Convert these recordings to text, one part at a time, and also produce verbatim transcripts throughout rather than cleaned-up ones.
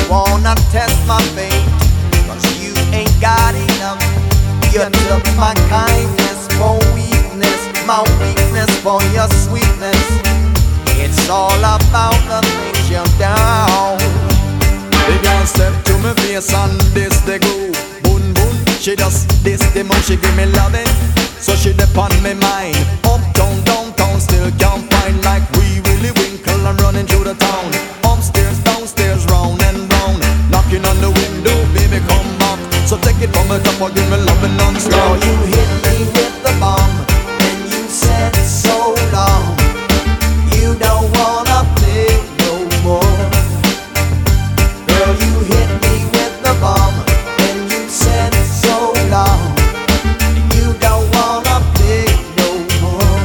wanna test my faith, cause you ain't got enough. You took my kindness for weakness, my weakness for your sweetness. It's all about the things you're down. The girl step to me face and this the groove. Boom boom, she just this the mo, she give me loving. So she dip on me mind. Uptown, downtown, still can't find like we really winkle and running through the town. Upstairs, downstairs, round and round, knocking on the window, baby come back. So take it from the top or give me loving non-stop. Girl, you hit me with the bomb, and you said so long. You don't wanna play no more. Girl, you hit me with the bomb, and you said so long. You don't wanna play no more.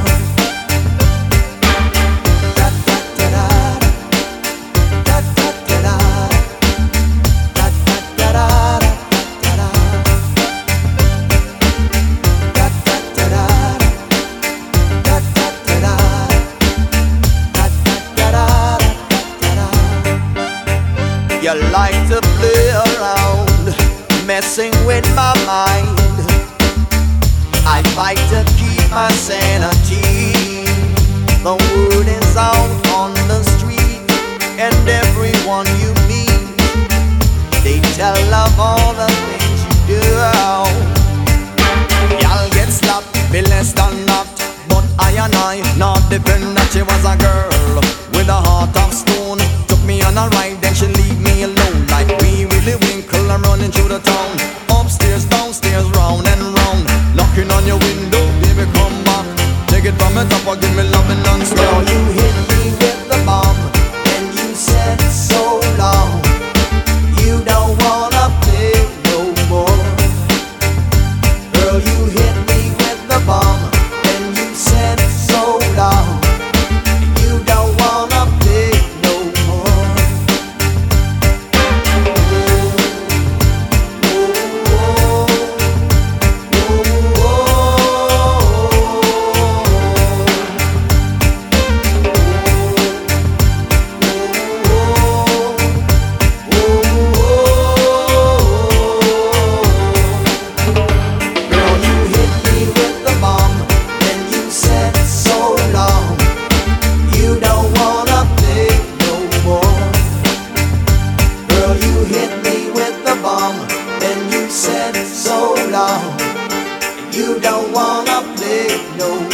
Da da da da, da da da da, da da da da, da da. Da da da da, da da da da, da da da da. You like to play around, messing with my mind. I fight to keep my sanity. The word is out on the street, and everyone you meet, they tell of all the things you do. Y'all get slapped, be less than that. But I and I not defend that she was a girl with a heart of stone. Took me on a ride, then she leave me alone. Like we really winkle and running through the town. Upstairs, downstairs, round and round, knocking on your window, baby come back. Take it from the top or give me loving non-stop. Girl, you hit me with the bomb, and you said so long. You don't wanna play no more. Girl, you hit me with the bomb, and you said so long. You don't wanna play no more. Girl, you hit me with the bomb, and you said so long. You don't wanna play no more. Girl, you hit me with the bomb, and you said so long. You don't wanna play no more.